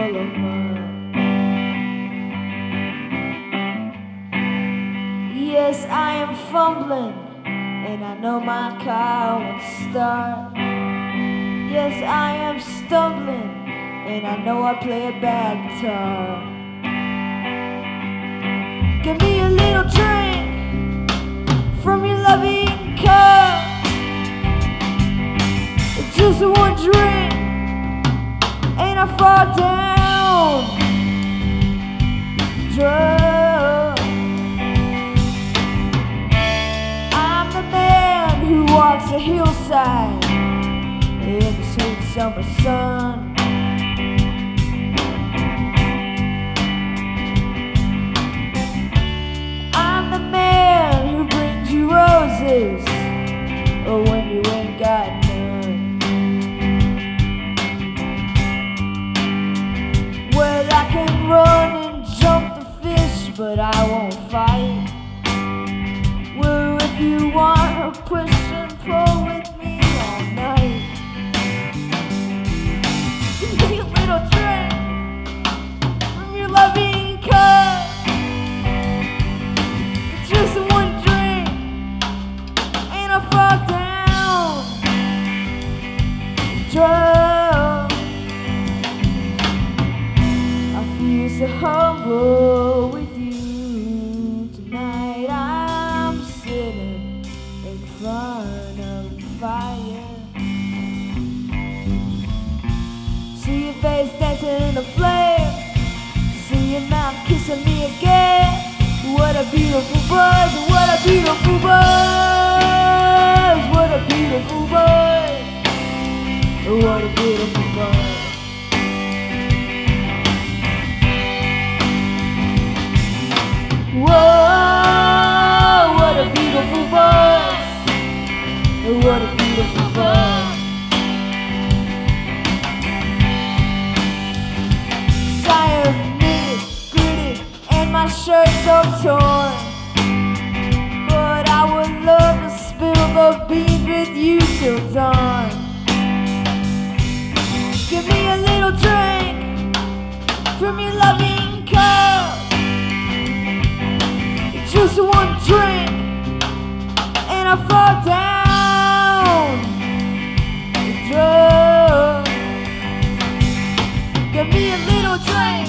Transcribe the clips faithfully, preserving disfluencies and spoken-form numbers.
full of mud. Yes, I am fumbling, and I know my car won't start. Yes, I am stumbling, and I know I play a bad guitar. Give me a little drink from your loving cup. Just one drink, and I fall down drunk. I'm the man who walks a hillside in the sweet summer sun. I'm the man who brings you roses or when you ain't got none. Well, I can run and jump the fish, but I won't fight. Well, if you want to push and pull with me all night, give me a little drink from your loving cup. Just one drink, and I fall down drunk. I feel so humble with you tonight. I'm sitting in front of the fire. See your face dancing in the flame. See your mouth kissing me again. What a beautiful buzz, what a beautiful buzz, what a beautiful buzz, what a beautiful buzz. Whoa, what a beautiful buzz, what a beautiful buzz. Tired, knitted, gritty, and my shirt so torn. But I would love to spill the beans with you till dawn. Give me a little drink from your loving cup. Just one drink, and I fall down drunk. Give me a little drink.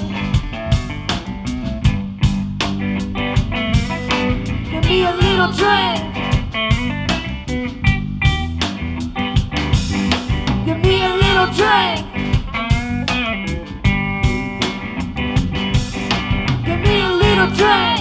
Give me a little drink. Give me a little drink. Give me a little drink.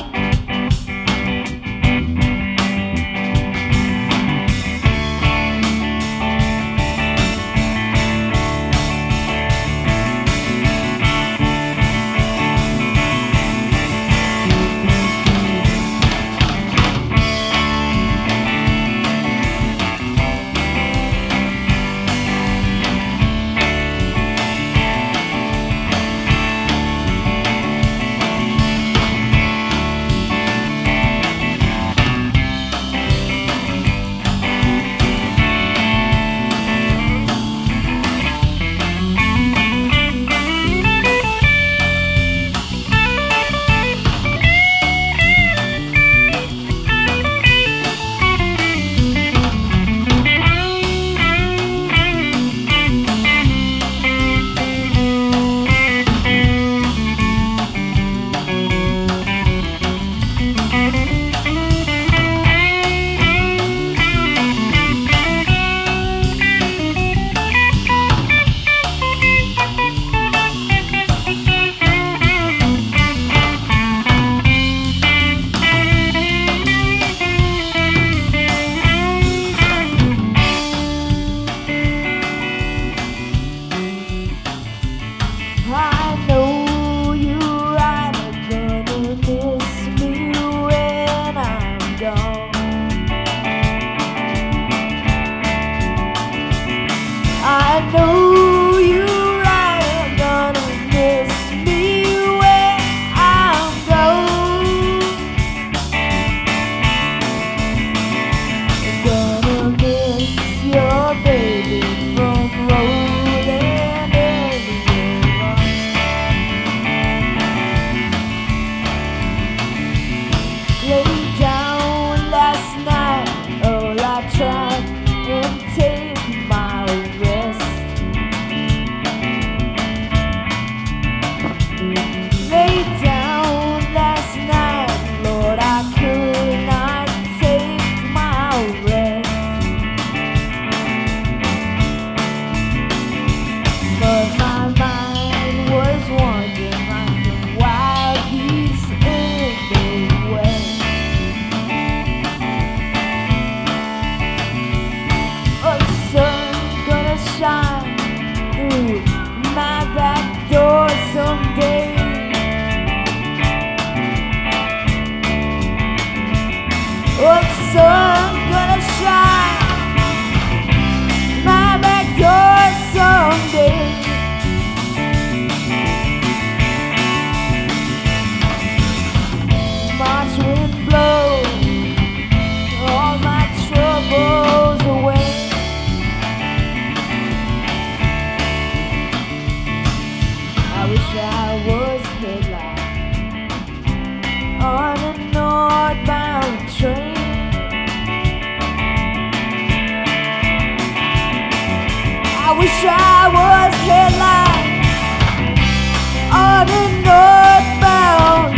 wish I was headlights on a northbound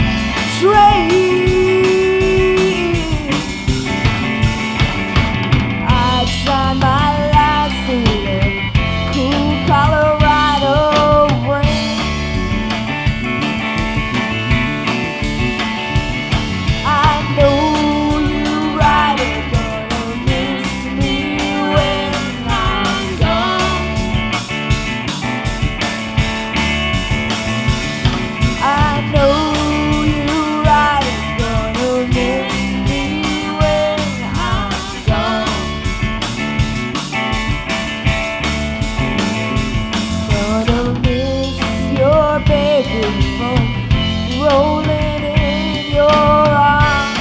train. I'd shine my lights through the cool Colorado rain. I know you right are gonna miss me when I'm gone. I know you right are gonna miss me when I'm gone. Gonna miss your baby from rolling in your arms.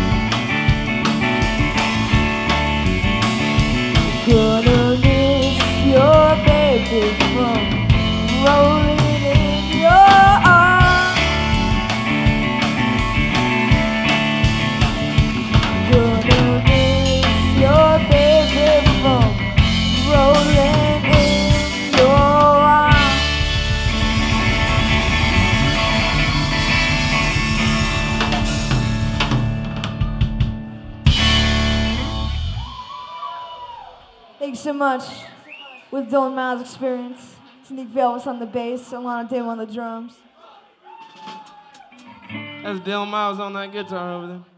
Gonna miss your baby from rolling in your arms. Gonna miss your baby from rolling in your arms. Thanks so much. With Dylan Miles Experience. It's Nick Velvis on the bass, Alana Dale on the drums. That's Dylan Miles on that guitar over there.